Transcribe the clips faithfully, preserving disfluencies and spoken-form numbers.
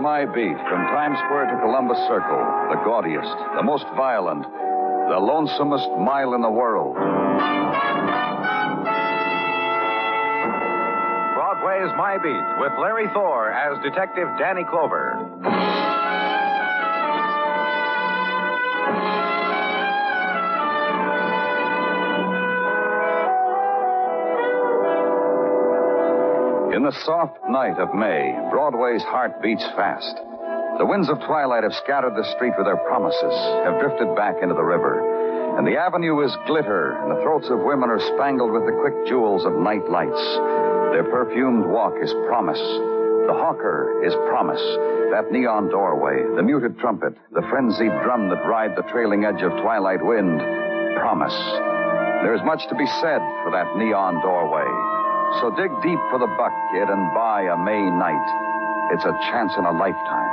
my beat, from Times Square to Columbus Circle, the gaudiest, the most violent, the lonesomest mile in the world. Broadway's My Beat with Larry Thor as Detective Danny Clover. In the soft night of May, Broadway's heart beats fast. The winds of twilight have scattered the street with their promises, have drifted back into the river. And the avenue is glitter, and the throats of women are spangled with the quick jewels of night lights. Their perfumed walk is promise. The hawker is promise. That neon doorway, the muted trumpet, the frenzied drum that ride the trailing edge of twilight wind, promise. There is much to be said for that neon doorway. So dig deep for the buck, kid, and buy a May night. It's a chance in a lifetime.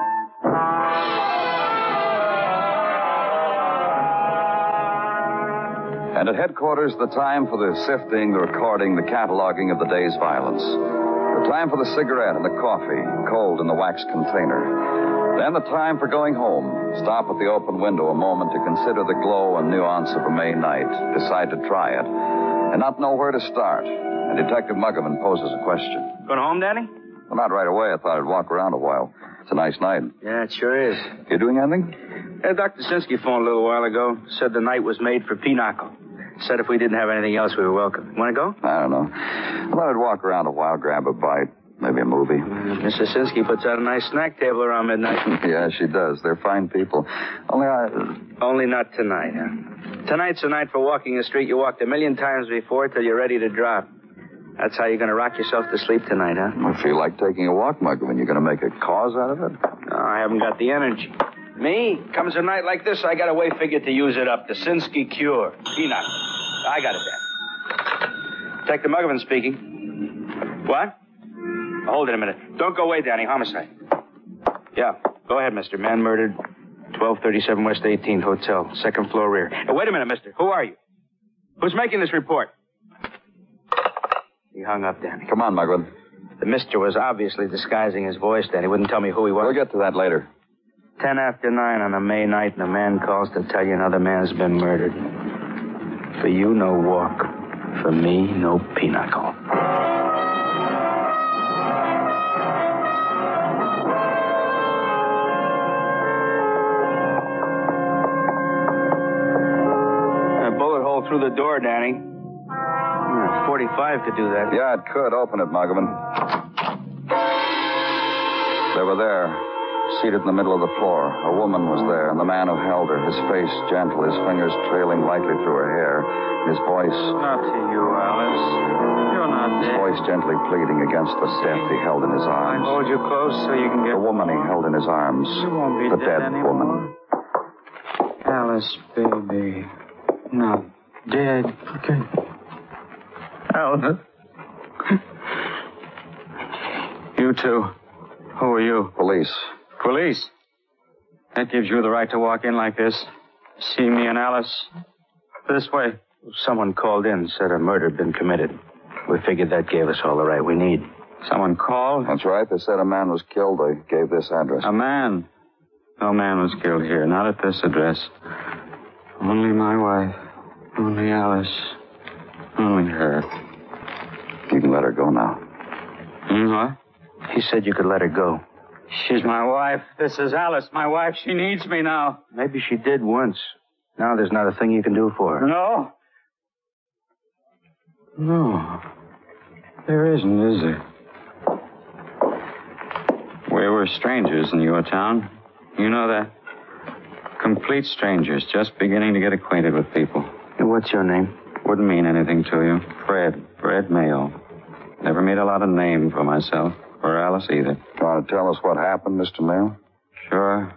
And at headquarters, the time for the sifting, the recording, the cataloging of the day's violence. The time for the cigarette and the coffee, cold in the wax container. Then the time for going home. Stop at the open window a moment to consider the glow and nuance of a May night. Decide to try it. And not know where to start. And Detective Muggavan poses a question. Going home, Danny? Well, not right away. I thought I'd walk around a while. It's a nice night. Yeah, it sure is. You doing anything? Yeah, Doctor Sinsky phoned a little while ago. Said the night was made for pinochle. Said if we didn't have anything else, we were welcome. Want to go? I don't know. I thought I'd walk around a while, grab a bite. Maybe a movie. Uh, Missus Sinsky puts out a nice snack table around midnight. Yeah, she does. They're fine people. Only I... Only not tonight, huh? Tonight's the night for walking the street you walked a million times before till you're ready to drop. That's how you're going to rock yourself to sleep tonight, huh? I feel like taking a walk, Muggavan. You're going to make a cause out of it? No, I haven't got the energy. Me? Comes a night like this, I got a way figured to use it up. The Sinsky cure. Peanut. I got it, Dan. Detective Muggavan speaking. What? Hold it a minute. Don't go away, Danny. Homicide. Yeah. Go ahead, mister. Man murdered. twelve thirty-seven West eighteenth Hotel. Second floor rear. Hey, wait a minute, mister. Who are you? Who's making this report? He hung up, Danny. Come on, Muggavan. The mister was obviously disguising his voice, Danny. Wouldn't tell me who he was. We'll get to that later. Ten after nine on a May night, and a man calls to tell you another man's been murdered. For you, no walk. For me, no pinochle. A bullet hole through the door, Danny. Yeah, forty-five could do that. Yeah, it could. Open it, Muggavan. They were there, seated in the middle of the floor. A woman was there, and the man who held her, his face gentle, his fingers trailing lightly through her hair, his voice... Not to you, Alice. You're not His dead. voice gently pleading against the death he held in his I arms. hold you close so you can get... The woman he held in his arms. You won't be the dead dead anymore. woman. Alice, baby. Not dead. Okay. Alice. You two. Who are you? Police. Police. That gives you the right to walk in like this. See me and Alice. This way. Someone called in, said a murder had been committed. We figured that gave us all the right we need. Someone called? That's right. They said a man was killed. They gave this address. A man? No man was killed here. Not at this address. Only my wife. Only Alice. Only her. You can let her go now. Hmm, what? He said you could let her go. She's my wife. This is Alice, my wife. She needs me now. Maybe she did once. Now there's not a thing you can do for her. No. No. There isn't, is there? We were strangers in your town. You know that? Complete strangers, just beginning to get acquainted with people. And what's your name? Wouldn't mean anything to you. Fred. Fred Mayo. Never made a lot of name for myself. Or Alice either. You want to tell us what happened, Mister Mayo? Sure.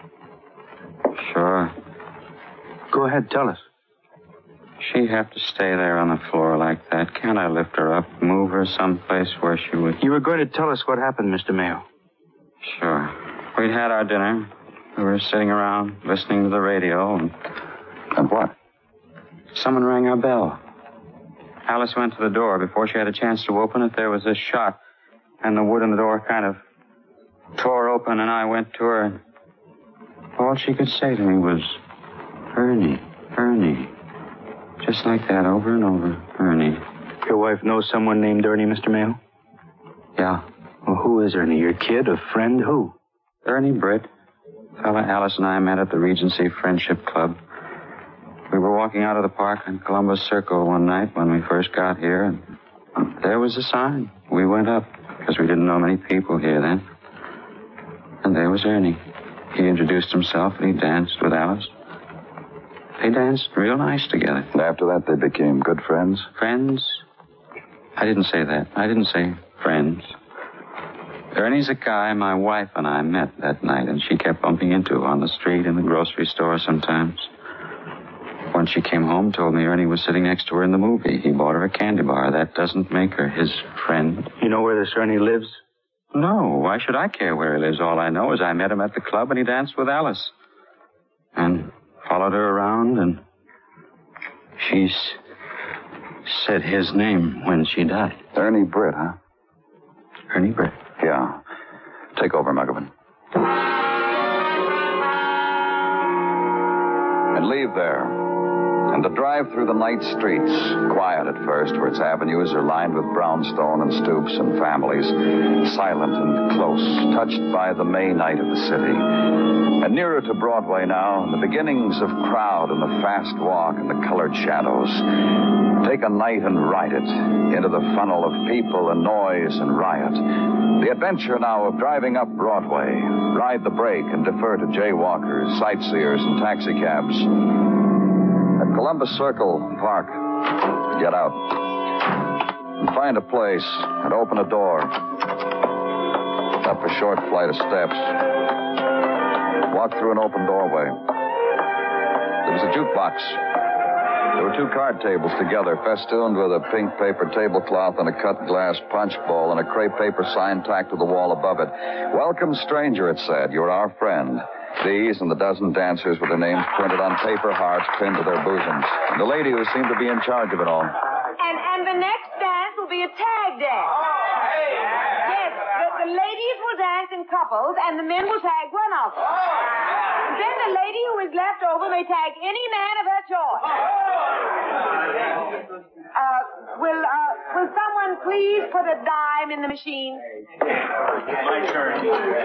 Sure. Go ahead, tell us. She'd have to stay there on the floor like that. Can't I lift her up, move her someplace where she would... You were going to tell us what happened, Mister Mayo. Sure. We'd had our dinner. We were sitting around, listening to the radio, and... And what? Someone rang our bell. Alice went to the door. Before she had a chance to open it, there was a shot, and the wood in the door kind of tore open and I went to her. All she could say to me was, Ernie, Ernie. Just like that, over and over, Ernie. Your wife knows someone named Ernie, Mister Mayo? Yeah. Well, who is Ernie? Your kid, a friend, who? Ernie Britt. Fella Alice and I met at the Regency Friendship Club. We were walking out of the park on Columbus Circle one night when we first got here, and there was a sign. We went up, because we didn't know many people here then. And there was Ernie. He introduced himself, and he danced with Alice. They danced real nice together. And after that, they became good friends? Friends? I didn't say that. I didn't say friends. Ernie's a guy my wife and I met that night, and she kept bumping into on the street, in the grocery store sometimes. Once she came home, told me Ernie was sitting next to her in the movie. He bought her a candy bar. That doesn't make her his friend. You know where this Ernie lives? No, why should I care where he lives? All I know is I met him at the club and he danced with Alice. And followed her around, and she's said his name when she died. Ernie Britt, huh? Ernie Britt. Yeah. Take over, Muggavan. And leave there. And to drive through the night streets, quiet at first, for its avenues are lined with brownstone and stoops and families, silent and close, touched by the May night of the city. And nearer to Broadway now, and the beginnings of crowd and the fast walk and the colored shadows. Take a night and ride it into the funnel of people and noise and riot. The adventure now of driving up Broadway. Ride the brake and defer to jaywalkers, sightseers, and taxicabs. At Columbus Circle Park, get out. And find a place and open a door. Up a short flight of steps. Walk through an open doorway. There was a jukebox. There were two card tables together, festooned with a pink paper tablecloth and a cut glass punch bowl and a crepe paper sign tacked to the wall above it. Welcome, stranger, it said. You're our friend. These and the dozen dancers with their names printed on paper hearts pinned to their bosoms. And the lady who seemed to be in charge of it all. And and the next dance will be a tag dance. Oh, hey, hey. Yes, the, the ladies will dance in couples, and the men will tag one of them. Oh, then the lady who is left over may tag any man of her choice. Uh, will, uh, will someone please put a dime in the machine? My turn.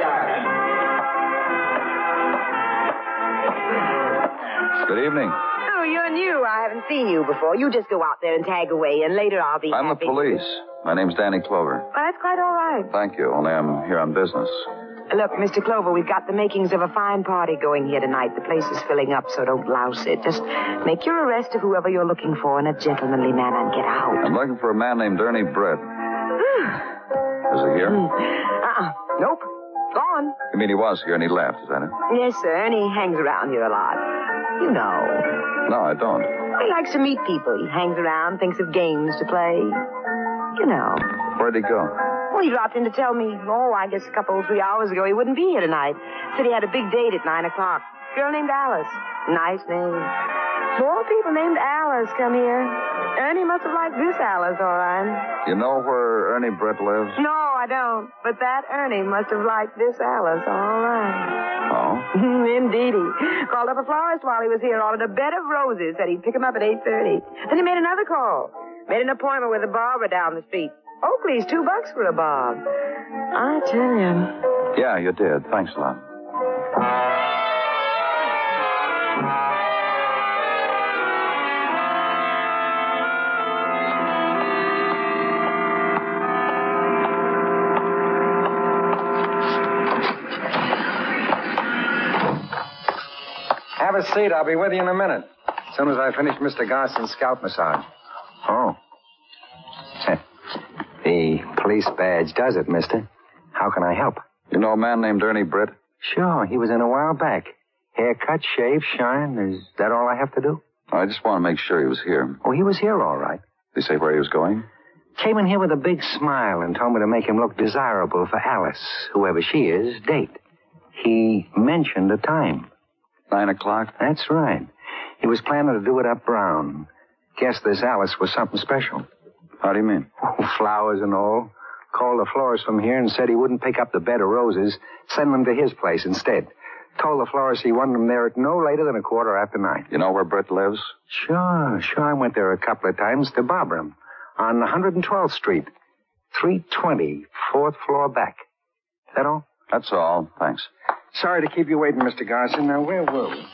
Good evening. Oh, you're new. I haven't seen you before. You just go out there and tag away, and later I'll be I'm happy. the police. My name's Danny Clover. Well, that's quite all right. Thank you, only I'm here on business. Look, Mister Clover, we've got the makings of a fine party going here tonight. The place is filling up, so don't louse it. Just make your arrest of whoever you're looking for in a gentlemanly manner and get out. I'm looking for a man named Ernie Britt. Is he here? Uh-uh. Nope. Gone. You mean he was here and he left, is that it? Yes, sir, and he hangs around here a lot. You know. No, I don't. He likes to meet people. He hangs around, thinks of games to play. You know. Where'd he go? Well, he dropped in to tell me, oh, I guess a couple, three hours ago he wouldn't be here tonight. Said he had a big date at nine o'clock. Girl named Alice. Nice name. More people named Alice come here. Ernie must have liked this Alice, all right. You know where Ernie Britt lives? No, I don't. But that Ernie must have liked this Alice, all right. Oh? Indeedy. Called up a florist while he was here, ordered a bed of roses. Said he'd pick him up at eight thirty. Then he made another call. Made an appointment with a barber down the street. Oakley's two bucks for a bob. I tell you. Yeah, you did. Thanks a lot. Have a seat. I'll be with you in a minute. As soon as I finish Mister Garson's scalp massage. Oh. The police badge does it, mister. How can I help? You know a man named Ernie Britt? Sure, he was in a while back. Haircut, shave, shine. Is that all I have to do? I just want to make sure he was here. Oh, he was here all right. Did he say where he was going? Came in here with a big smile and told me to make him look desirable for Alice, whoever she is, date. He mentioned a time. Nine o'clock? That's right. He was planning to do it up Brown. Guess this Alice was something special. How do you mean? Oh, flowers and all. Called the florist from here and said he wouldn't pick up the bed of roses. Send them to his place instead. Told the florist he wanted them there at no later than a quarter after nine. You know where Britt lives? Sure, sure. I went there a couple of times to Barbara on one hundred twelfth Street. three twenty, fourth floor back. Is that all? That's all. Thanks. Sorry to keep you waiting, Mister Garson. Now, where were we?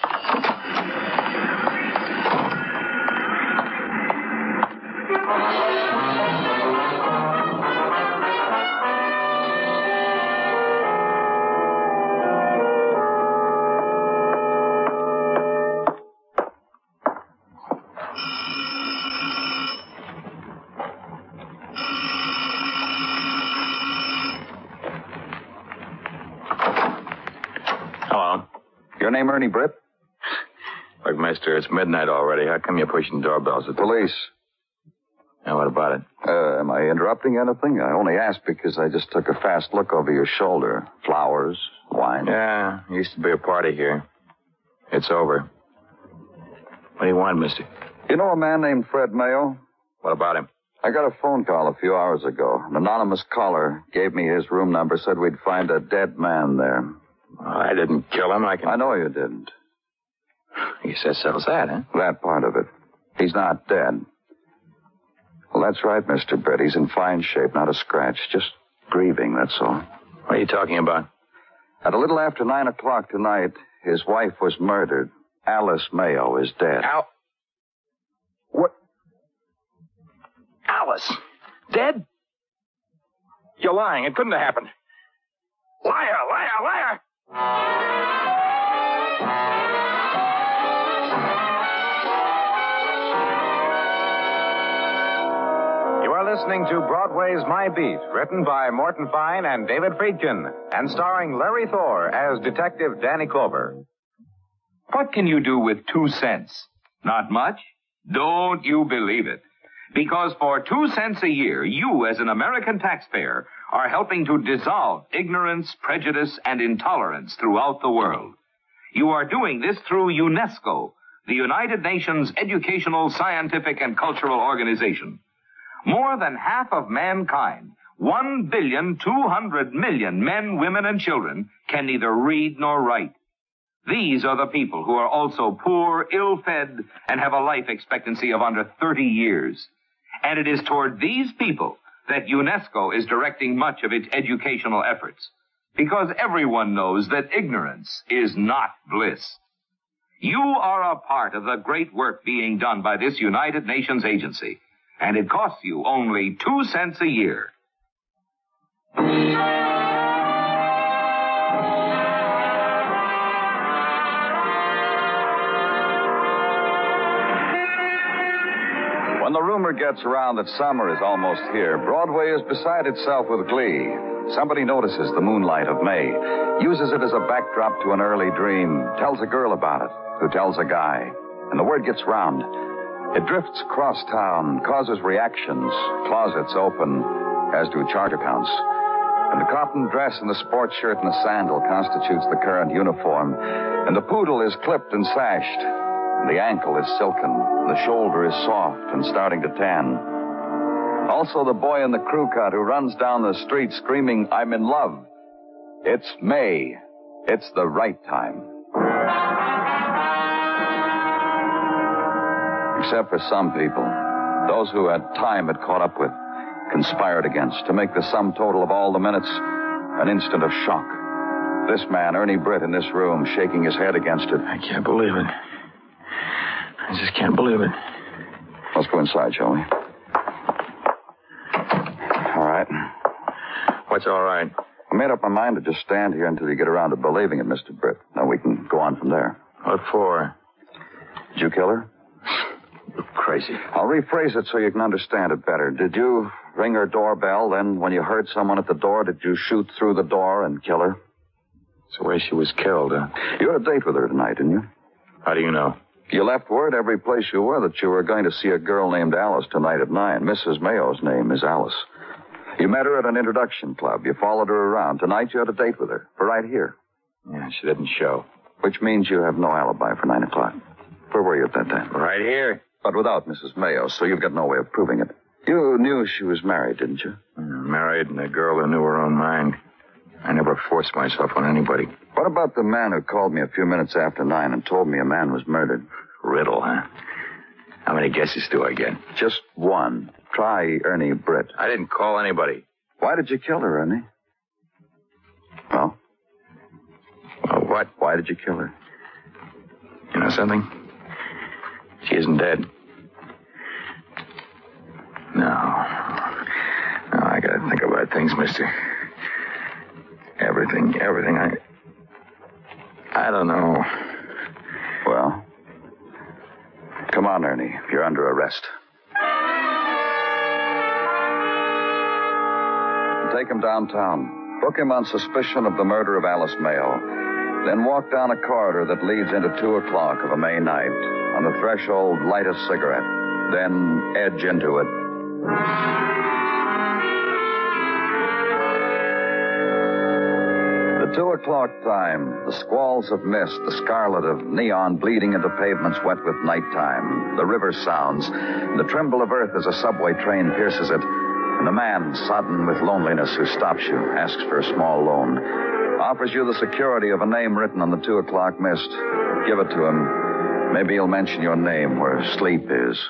Your name Ernie Britt? Look, mister, it's midnight already. How come you're pushing doorbells? The police. Now, what about it? Uh, am I interrupting anything? I only asked because I just took a fast look over your shoulder. Flowers, wine. Yeah, used to be a party here. It's over. What do you want, mister? You know a man named Fred Mayo? What about him? I got a phone call a few hours ago. An anonymous caller gave me his room number, said we'd find a dead man there. Well, I didn't kill him. I can... I know you didn't. He says settles that, huh? That part of it. He's not dead. Well, that's right, Mister Britt. He's in fine shape, not a scratch. Just grieving, that's all. What are you talking about? At a little after nine o'clock tonight, his wife was murdered. Alice Mayo is dead. Al... What? Alice? Dead? You're lying. It couldn't have happened. Liar, liar, liar! You are listening to Broadway's My Beat, written by Morton Fine and David Friedkin, and starring Larry Thor as Detective Danny Clover. What can you do with two cents? Not much? Don't you believe it. Because for two cents a year, you, as an American taxpayer, are helping to dissolve ignorance, prejudice, and intolerance throughout the world. You are doing this through UNESCO, the United Nations Educational, Scientific, and Cultural Organization. More than half of mankind, one billion two hundred million men, women, and children, can neither read nor write. These are the people who are also poor, ill-fed, and have a life expectancy of under thirty years. And it is toward these people that UNESCO is directing much of its educational efforts, because everyone knows that ignorance is not bliss. You are a part of the great work being done by this United Nations agency, and it costs you only two cents a year. When the rumor gets around that summer is almost here, Broadway is beside itself with glee. Somebody notices the moonlight of May, uses it as a backdrop to an early dream, tells a girl about it, who tells a guy, and the word gets round. It drifts across town, causes reactions, closets open, as do charge accounts. And the cotton dress and the sports shirt and the sandal constitutes the current uniform, and the poodle is clipped and sashed, and the ankle is silken, and the shoulder is soft and starting to tan. Also the boy in the crew cut who runs down the street screaming, "I'm in love." It's May. It's the right time. Except for some people, those who had time had caught up with, conspired against, to make the sum total of all the minutes an instant of shock. This man, Ernie Britt, in this room, shaking his head against it. I can't believe it. I just can't believe it. Let's go inside, shall we? All right. What's all right? I made up my mind to just stand here until you get around to believing it, Mister Britt. Then we can go on from there. What for? Did you kill her? You're crazy. I'll rephrase it so you can understand it better. Did you ring her doorbell, then when you heard someone at the door, did you shoot through the door and kill her? It's the way she was killed, huh? You had a date with her tonight, didn't you? How do you know? You left word every place you were that you were going to see a girl named Alice tonight at nine. Missus Mayo's name is Alice. You met her at an introduction club. You followed her around. Tonight you had a date with her, for right here. Yeah, she didn't show. Which means you have no alibi for nine o'clock. Where were you at that time? Right here. But without Missus Mayo, so you've got no way of proving it. You knew she was married, didn't you? Mm, married and a girl who knew her own mind. I never forced myself on anybody. What about the man who called me a few minutes after nine and told me a man was murdered? Riddle, huh? How many guesses do I get? Just one. Try Ernie Britt. I didn't call anybody. Why did you kill her, Ernie? Well? Well, what? Why did you kill her? You know something? She isn't dead. No. No, I gotta think about things, mister. Everything, everything. I... I don't know. Well? Come on, Ernie. You're under arrest. Take him downtown. Book him on suspicion of the murder of Alice Mayo. Then walk down a corridor that leads into two o'clock of a May night. On the threshold, light a cigarette. Then edge into it. The two o'clock time, the squalls of mist, the scarlet of neon bleeding into pavements wet with nighttime, the river sounds, and the tremble of earth as a subway train pierces it, and the man, sodden with loneliness, who stops you, asks for a small loan, offers you the security of a name written on the two o'clock mist. Give it to him. Maybe he'll mention your name where sleep is.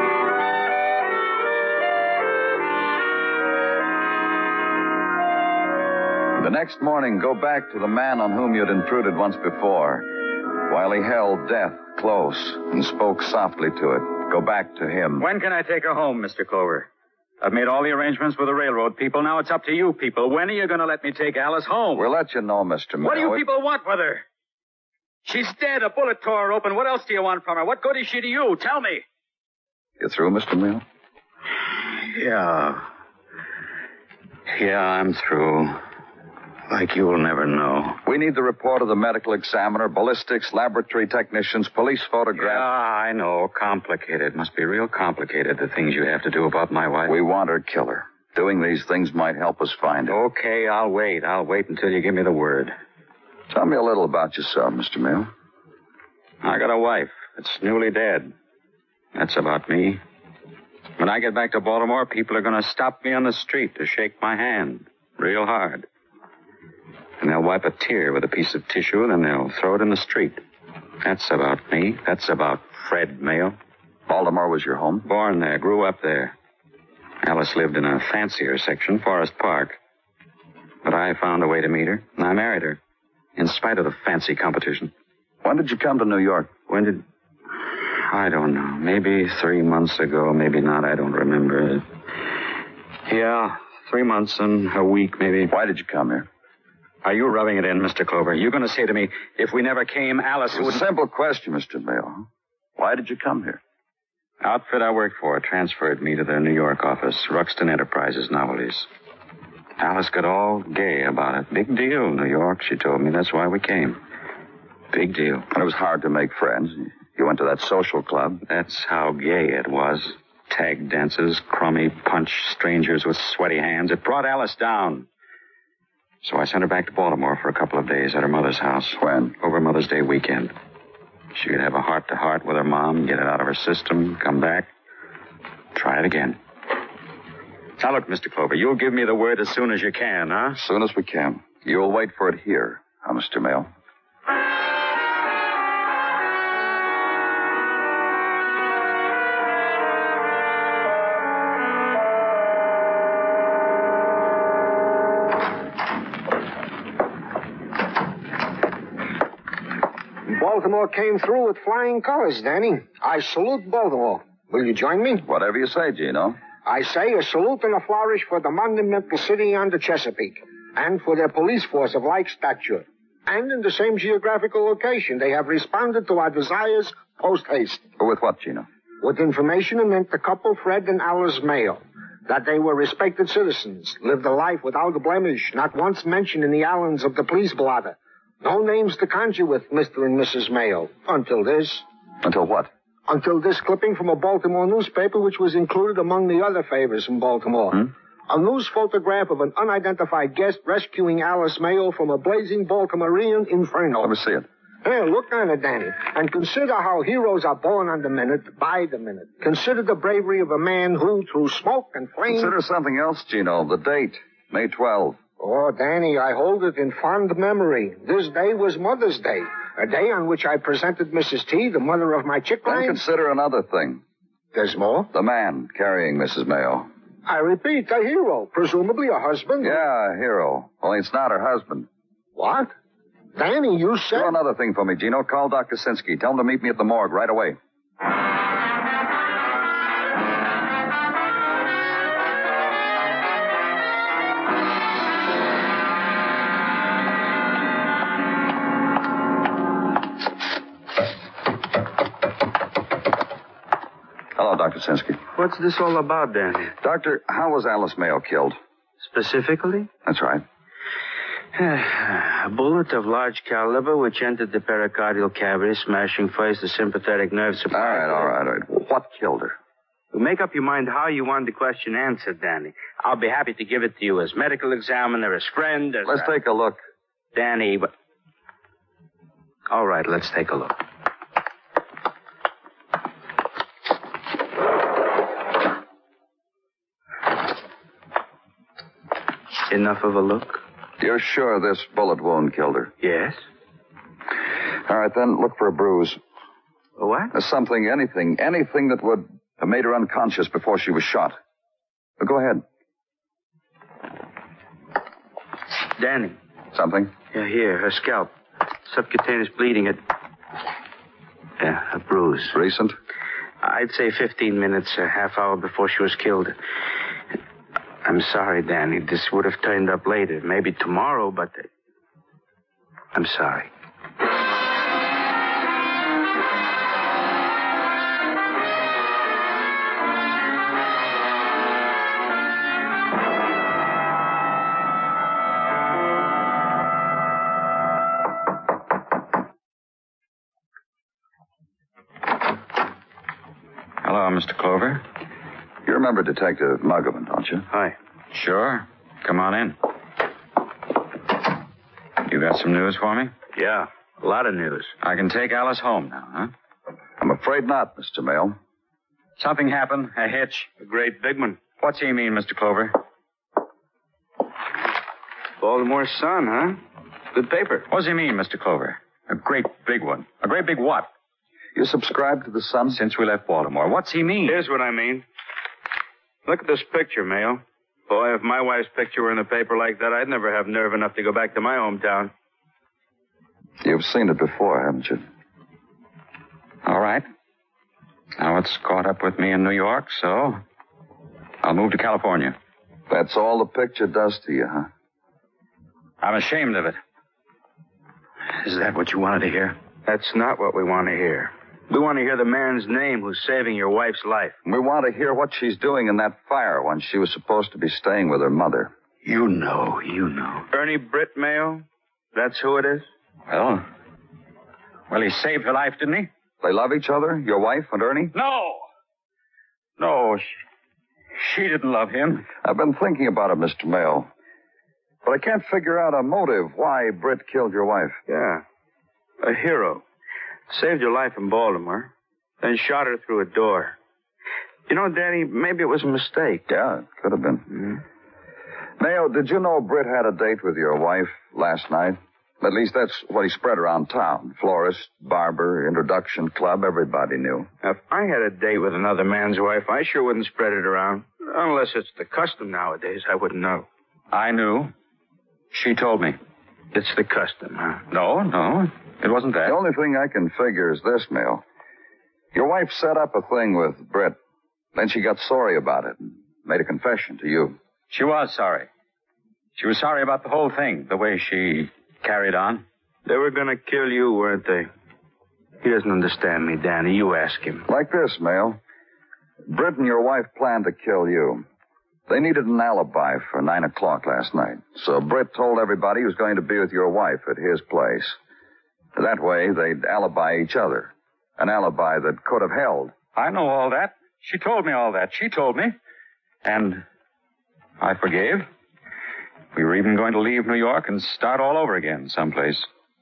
The next morning, go back to the man on whom you'd intruded once before. While he held death close and spoke softly to it, go back to him. When can I take her home, Mister Clover? I've made all the arrangements with the railroad people. Now it's up to you people. When are you going to let me take Alice home? We'll let you know, Mister Mayo. What do you people want with her? She's dead. A bullet tore her open. What else do you want from her? What good is she to you? Tell me. You through, Mister Mayo? Yeah. Yeah, I'm through. Like you'll never know. We need the report of the medical examiner, ballistics, laboratory technicians, police photograph. Yeah, I know. Complicated. Must be real complicated, the things you have to do about my wife. We want her killer. Doing these things might help us find her. Okay, I'll wait. I'll wait until you give me the word. Tell me a little about yourself, Mister Mayo. I got a wife that's newly dead. That's about me. When I get back to Baltimore, people are going to stop me on the street to shake my hand real hard. And they'll wipe a tear with a piece of tissue, and then they'll throw it in the street. That's about me. That's about Fred Mayo. Baltimore was your home? Born there, grew up there. Alice lived in a fancier section, Forest Park. But I found a way to meet her, and I married her, in spite of the fancy competition. When did you come to New York? When did... I don't know. Maybe three months ago, maybe not. I don't remember. Yeah, three months and a week, maybe. Why did you come here? Are you rubbing it in, Mister Clover? You're going to say to me, if we never came, Alice would... would... It's a simple question, Mister Mayo. Why did you come here? Outfit I worked for transferred me to their New York office, Ruxton Enterprises Novelties. Alice got all gay about it. Big deal, New York, she told me. That's why we came. Big deal. And it was hard to make friends. You went to that social club. That's how gay it was. Tag dances, crummy punch strangers with sweaty hands. It brought Alice down. So I sent her back to Baltimore for a couple of days at her mother's house. When? Over Mother's Day weekend. She could have a heart-to-heart with her mom, get it out of her system, come back, try it again. Now, look, Mister Clover, you'll give me the word as soon as you can, huh? As soon as we can. You'll wait for it here, huh, Mister Mayo? Baltimore came through with flying colors, Danny. I salute Baltimore. Will you join me? Whatever you say, Gino. I say a salute and a flourish for the monumental city on the Chesapeake, and for their police force of like stature. And in the same geographical location, they have responded to our desires post-haste. With what, Gino? With information anent the couple, Fred and Alice Mayo. That they were respected citizens, lived a life without a blemish, not once mentioned in the annals of the police blotter. No names to conjure with, Mister and Missus Mayo. Until this. Until what? Until this clipping from a Baltimore newspaper, which was included among the other favors from Baltimore. Hmm? A news photograph of an unidentified guest rescuing Alice Mayo from a blazing Baltimorean inferno. Let me see it. Hey, look on it, Danny, and consider how heroes are born on the minute, by the minute. Consider the bravery of a man who, through smoke and flame... Consider something else, Gino. The date, May twelfth. Oh, Danny, I hold it in fond memory. This day was Mother's Day, a day on which I presented Missus T, the mother of my chickling. Then consider another thing. There's more? The man carrying Missus Mayo. I repeat, a hero, presumably a husband. Yeah, a hero. Only it's not her husband. What? Danny, you said... Do another thing for me, Gino. Call Doctor Sinsky. Tell him to meet me at the morgue right away. Hello, Doctor Sinsky. What's this all about, Danny? Doctor, how was Alice Mayo killed? Specifically? That's right. A bullet of large caliber which entered the pericardial cavity, smashing first the sympathetic nerve supply. All right, all right, all right. What killed her? Make up your mind how you want the question answered, Danny. I'll be happy to give it to you as medical examiner, as friend, as... Let's a... take a look. Danny, but... All right, let's take a look. Enough of a look? You're sure this bullet wound killed her? Yes. All right, then look for a bruise. A what? Uh, something, anything, anything that would have made her unconscious before she was shot. Uh, go ahead. Danny. Something? Yeah, here, her scalp. Subcutaneous bleeding at... Yeah, a bruise. Recent? I'd say fifteen minutes, a half hour before she was killed. I'm sorry, Danny. This would have turned up later. Maybe tomorrow, but... I'm sorry. Hello, Mister Clover. You remember Detective Muggavan, don't you? Hi. Sure. Come on in. You got some news for me? Yeah, a lot of news. I can take Alice home now, huh? I'm afraid not, Mister Mayo. Something happened. A hitch. A great big one. What's he mean, Mister Clover? Baltimore Sun, huh? Good paper. What's he mean, Mister Clover? A great big one. A great big what? You subscribe to the Sun? Since we left Baltimore. What's he mean? Here's what I mean. Look at this picture, Mayo. Boy, if my wife's picture were in a paper like that, I'd never have nerve enough to go back to my hometown. You've seen it before, haven't you? All right. Now it's caught up with me in New York, so I'll move to California. That's all the picture does to you, huh? I'm ashamed of it. Is that what you wanted to hear? That's not what we want to hear. We want to hear the man's name who's saving your wife's life. We want to hear what she's doing in that fire when she was supposed to be staying with her mother. You know, you know. Ernie Britt, Mayo? That's who it is? Well, well, he saved her life, didn't he? They love each other, your wife and Ernie? No. No, she, she didn't love him. I've been thinking about it, Mister Mayo. But I can't figure out a motive why Britt killed your wife. Yeah. A hero. Saved your life in Baltimore, then shot her through a door. You know, Danny, maybe it was a mistake. Yeah, it could have been. Mm-hmm. Mayo, did you know Britt had a date with your wife last night? At least that's what he spread around town. Florist, barber, introduction club, everybody knew. If I had a date with another man's wife, I sure wouldn't spread it around. Unless it's the custom nowadays, I wouldn't know. I knew. She told me. It's the custom, huh? No, no. It wasn't that. The only thing I can figure is this, Mayo. Your wife set up a thing with Britt. Then she got sorry about it and made a confession to you. She was sorry. She was sorry about the whole thing, the way she carried on. They were going to kill you, weren't they? He doesn't understand me, Danny. You ask him. Like this, Mayo. Britt and your wife planned to kill you. They needed an alibi for nine o'clock last night. So Britt told everybody he was going to be with your wife at his place. That way, they'd alibi each other. An alibi that could have held. I know all that. She told me all that. She told me. And I forgave. We were even going to leave New York and start all over again someplace.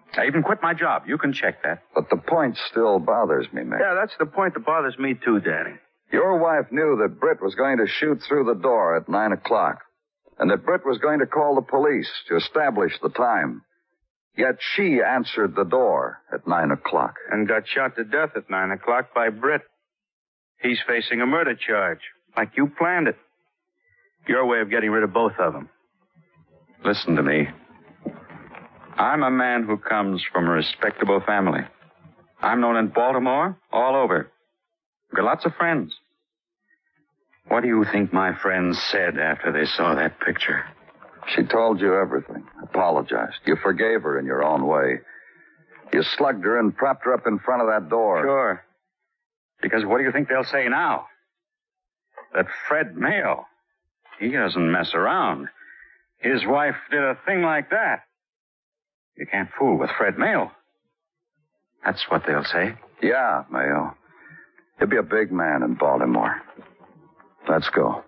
I even quit my job. You can check that. But the point still bothers me, Mayor. Yeah, that's the point that bothers me, too, Danny. Your wife knew that Britt was going to shoot through the door at nine o'clock, and that Britt was going to call the police to establish the time. Yet she answered the door at nine o'clock. And got shot to death at nine o'clock by Britt. He's facing a murder charge, like you planned it. Your way of getting rid of both of them. Listen to me. I'm a man who comes from a respectable family. I'm known in Baltimore, all over. I've got lots of friends. What do you think my friends said after they saw that picture? She told you everything, apologized. You forgave her in your own way. You slugged her and propped her up in front of that door. Sure. Because what do you think they'll say now? That Fred Mayo, he doesn't mess around. His wife did a thing like that. You can't fool with Fred Mayo. That's what they'll say. Yeah, Mayo. He'll be a big man in Baltimore. Let's go.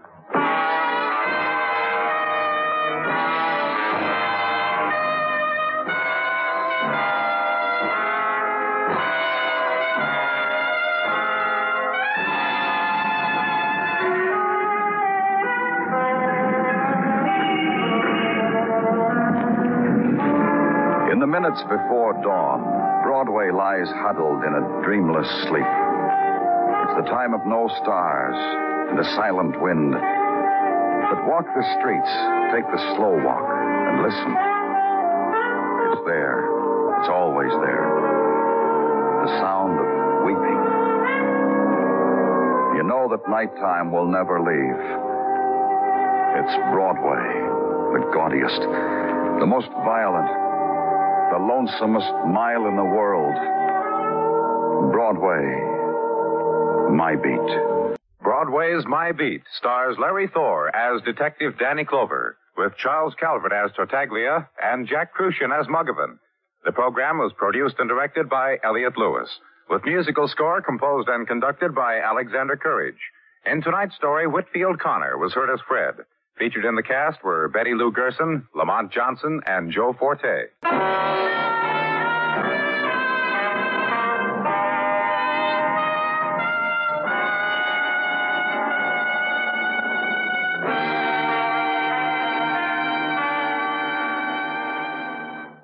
In the minutes before dawn, Broadway lies huddled in a dreamless sleep. It's the time of no stars and a silent wind. But walk the streets, take the slow walk, and listen. It's there. It's always there. The sound of weeping. You know that nighttime will never leave. It's Broadway, the gaudiest, the most violent, the lonesomest mile in the world. Broadway, my beat. Broadway's My Beat stars Larry Thor as Detective Danny Clover, with Charles Calvert as Tartaglia and Jack Crucian as Muggavan. The program was produced and directed by Elliott Lewis, with musical score composed and conducted by Alexander Courage. In tonight's story, Whitfield Connor was heard as Fred. Featured in the cast were Betty Lou Gerson, Lamont Johnson, and Joe Forte.